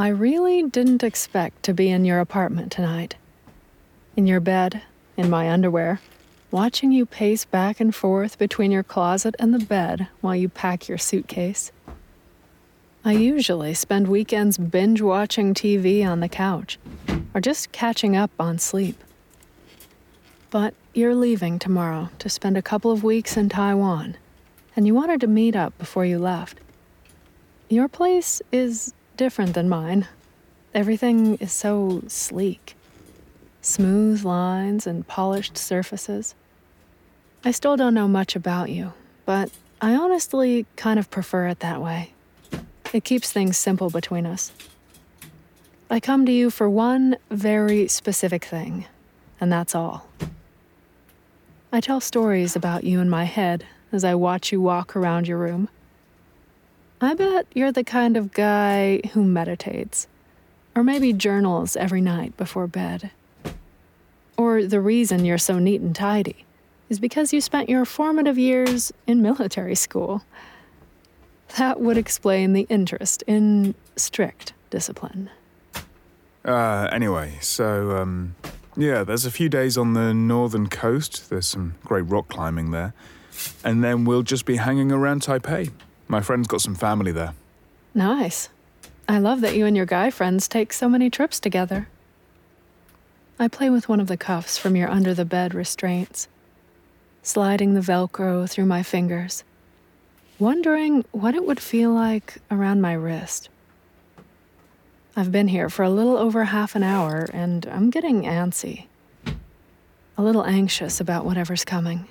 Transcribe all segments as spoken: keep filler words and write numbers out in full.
I really didn't expect to be in your apartment tonight. In your bed, in my underwear, watching you pace back and forth between your closet and the bed while you pack your suitcase. I usually spend weekends binge-watching T V on the couch, or just catching up on sleep. But you're leaving tomorrow to spend a couple of weeks in Taiwan, and you wanted to meet up before you left. Your place is different than mine. Everything is so sleek. Smooth lines and polished surfaces. I still don't know much about you, but I honestly kind of prefer it that way. It keeps things simple between us. I come to you for one very specific thing, and that's all. I tell stories about you in my head as I watch you walk around your room. I bet you're the kind of guy who meditates, or maybe journals every night before bed. Or the reason you're so neat and tidy is because you spent your formative years in military school. That would explain the interest in strict discipline. Uh, anyway, so, um, yeah, there's a few days on the northern coast. There's some great rock climbing there. And then we'll just be hanging around Taipei. My friend's got some family there. Nice. I love that you and your guy friends take so many trips together. I play with one of the cuffs from your under-the-bed restraints, sliding the Velcro through my fingers, wondering what it would feel like around my wrist. I've been here for a little over half an hour, and I'm getting antsy. A little anxious about whatever's coming.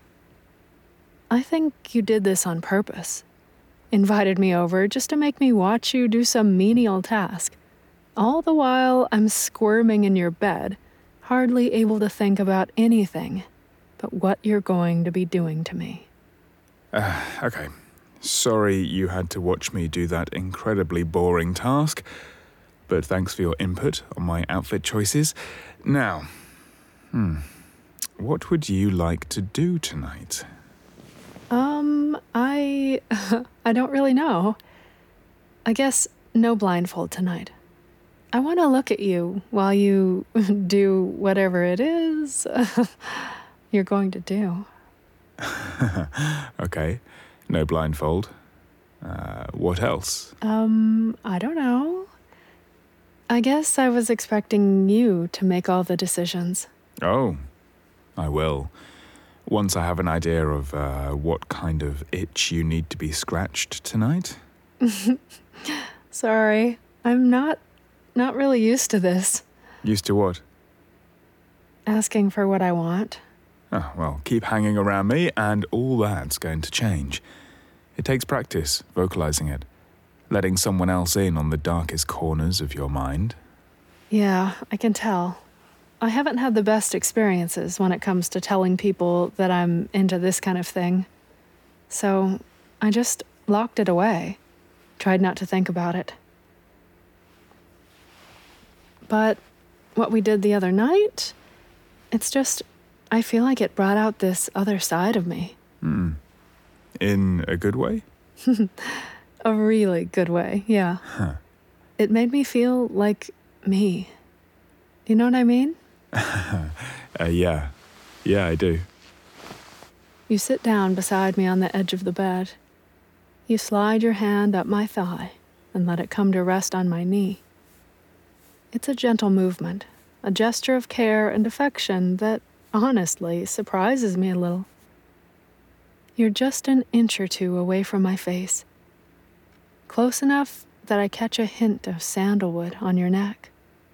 I think you did this on purpose. Invited me over just to make me watch you do some menial task. All the while I'm squirming in your bed, hardly able to think about anything but what you're going to be doing to me. Uh, okay. Sorry you had to watch me do that incredibly boring task, but thanks for your input on my outfit choices. Now, hmm, what would you like to do tonight? Um, I... I don't really know. I guess no blindfold tonight. I want to look at you while you do whatever it is you're going to do. Okay, no blindfold. Uh, what else? Um, I don't know. I guess I was expecting you to make all the decisions. Oh, I will. Once I have an idea of uh, what kind of itch you need to be scratched tonight. Sorry, I'm not, not really used to this. Used to what? Asking for what I want. Oh, well, keep hanging around me and all that's going to change. It takes practice, vocalizing it. Letting someone else in on the darkest corners of your mind. Yeah, I can tell. I haven't had the best experiences when it comes to telling people that I'm into this kind of thing. So I just locked it away, tried not to think about it. But what we did the other night, it's just, I feel like it brought out this other side of me. Hmm. In a good way? A really good way, yeah. Huh. It made me feel like me. You know what I mean? uh, yeah. Yeah, I do. You sit down beside me on the edge of the bed. You slide your hand up my thigh and let it come to rest on my knee. It's a gentle movement, a gesture of care and affection that, honestly, surprises me a little. You're just an inch or two away from my face, close enough that I catch a hint of sandalwood on your neck.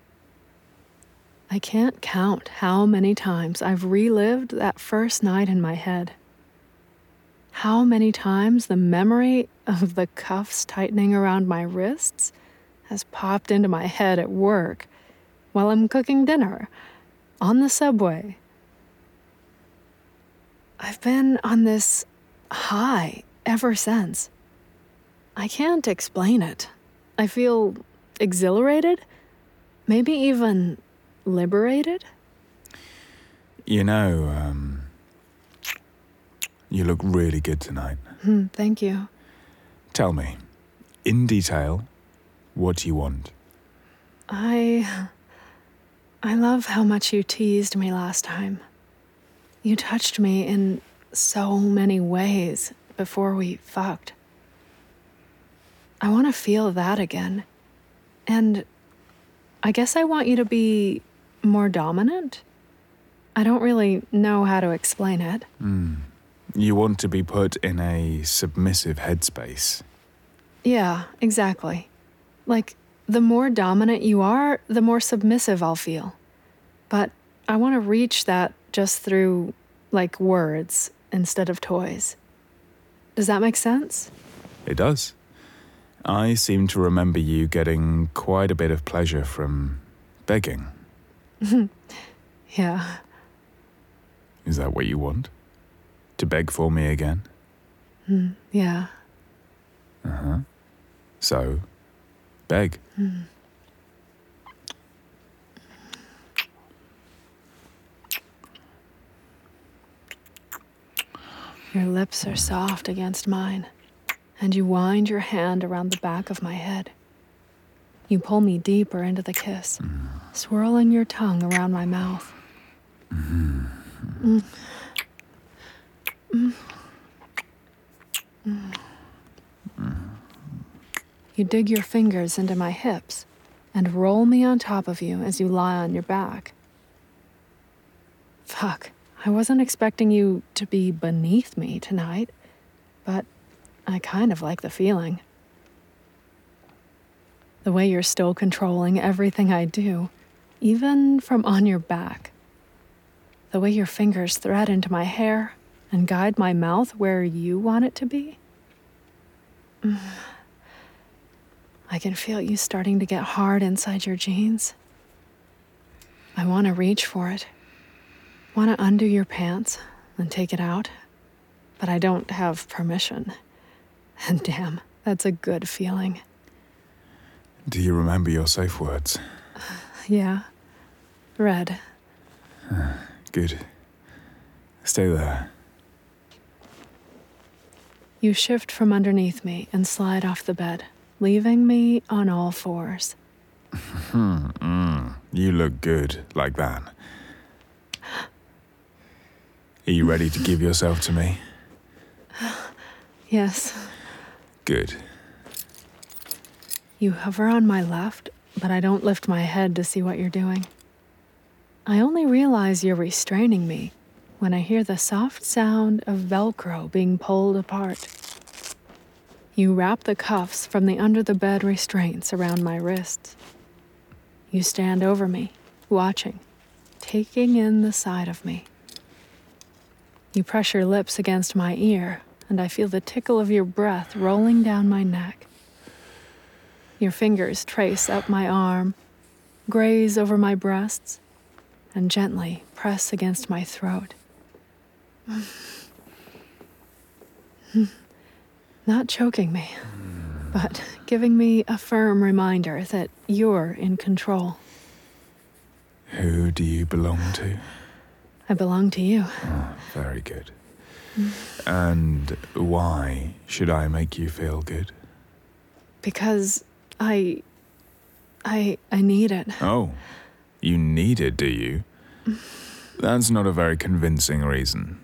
I can't count how many times I've relived that first night in my head. How many times the memory of the cuffs tightening around my wrists has popped into my head at work, while I'm cooking dinner, on the subway. I've been on this high ever since. I can't explain it. I feel exhilarated, maybe even liberated. You know, um, you look really good tonight. Hmm, thank you. Tell me, in detail, what do you want? I... I love how much you teased me last time. You touched me in so many ways before we fucked. I want to feel that again. And I guess I want you to be more dominant? I don't really know how to explain it. Mm. You want to be put in a submissive headspace. Yeah, exactly. Like, the more dominant you are, the more submissive I'll feel. But I want to reach that just through, like, words instead of toys. Does that make sense? It does. I seem to remember you getting quite a bit of pleasure from begging. Yeah. Is that what you want? To beg for me again? Mm, yeah. Uh-huh. So, beg. Mm. Your lips are soft against mine, and you wind your hand around the back of my head. You pull me deeper into the kiss, mm. swirling your tongue around my mouth. Mm-hmm. Mm. Mm. Mm. You dig your fingers into my hips and roll me on top of you as you lie on your back. Fuck, I wasn't expecting you to be beneath me tonight, but I kind of like the feeling. The way you're still controlling everything I do, even from on your back. The way your fingers thread into my hair and guide my mouth where you want it to be. Mm. I can feel you starting to get hard inside your jeans. I want to reach for it. Want to undo your pants and take it out, but I don't have permission. And damn, that's a good feeling. Do you remember your safe words? Yeah. Red. Uh, good. Stay there. You shift from underneath me and slide off the bed, leaving me on all fours. mm, you look good like that. Are you ready to give yourself to me? Yes. Good. You hover on my left, but I don't lift my head to see what you're doing. I only realize you're restraining me when I hear the soft sound of Velcro being pulled apart. You wrap the cuffs from the under-the-bed restraints around my wrists. You stand over me, watching, taking in the side of me. You press your lips against my ear, and I feel the tickle of your breath rolling down my neck. Your fingers trace up my arm, graze over my breasts, and gently press against my throat. Not choking me, but giving me a firm reminder that you're in control. Who do you belong to? I belong to you. Oh, very good. And why should I make you feel good? Because I... I... I need it. Oh, you need it, do you? That's not a very convincing reason.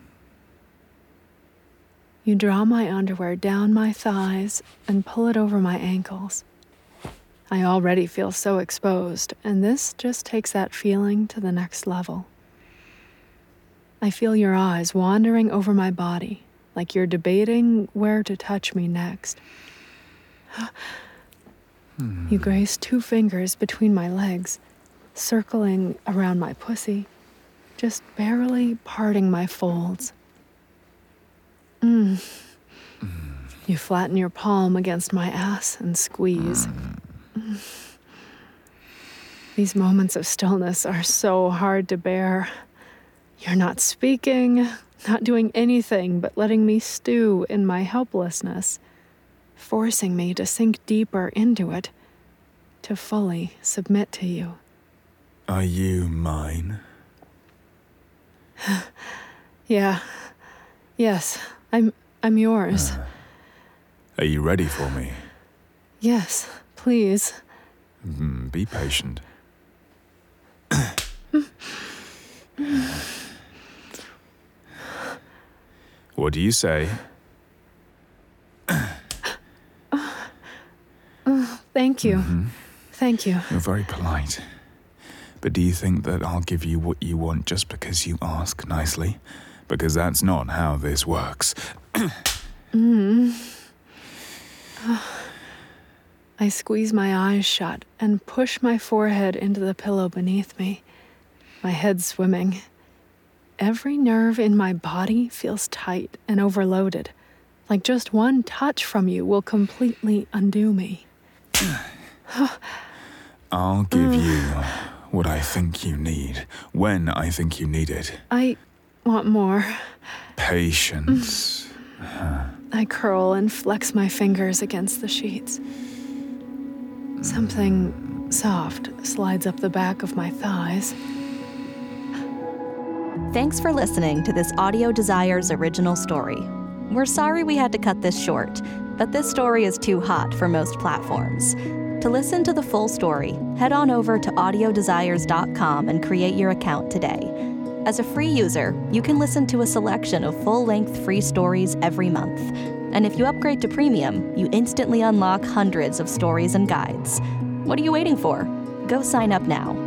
You draw my underwear down my thighs and pull it over my ankles. I already feel so exposed, and this just takes that feeling to the next level. I feel your eyes wandering over my body, like you're debating where to touch me next. hmm. You grace two fingers between my legs, circling around my pussy, just barely parting my folds. Mm. Mm. You flatten your palm against my ass and squeeze. Mm. Mm. These moments of stillness are so hard to bear. You're not speaking, not doing anything but letting me stew in my helplessness, forcing me to sink deeper into it, to fully submit to you. Are you mine? Yeah. Yes, I'm I'm yours. Uh, are you ready for me? Yes, please. Mm, be patient. What do you say? Thank you. Mm-hmm. Thank you. You're very polite. But do you think that I'll give you what you want just because you ask nicely? Because that's not how this works. mm. I squeeze my eyes shut and push my forehead into the pillow beneath me, my head swimming. Every nerve in my body feels tight and overloaded, like just one touch from you will completely undo me. I'll give you what I think you need, when I think you need it. I want more. Patience. I curl and flex my fingers against the sheets. Something soft slides up the back of my thighs. Thanks for listening to this Audio Desires original story. We're sorry we had to cut this short, but this story is too hot for most platforms. To listen to the full story, head on over to audio desires dot com and create your account today. As a free user, you can listen to a selection of full-length free stories every month. And if you upgrade to premium, you instantly unlock hundreds of stories and guides. What are you waiting for? Go sign up now.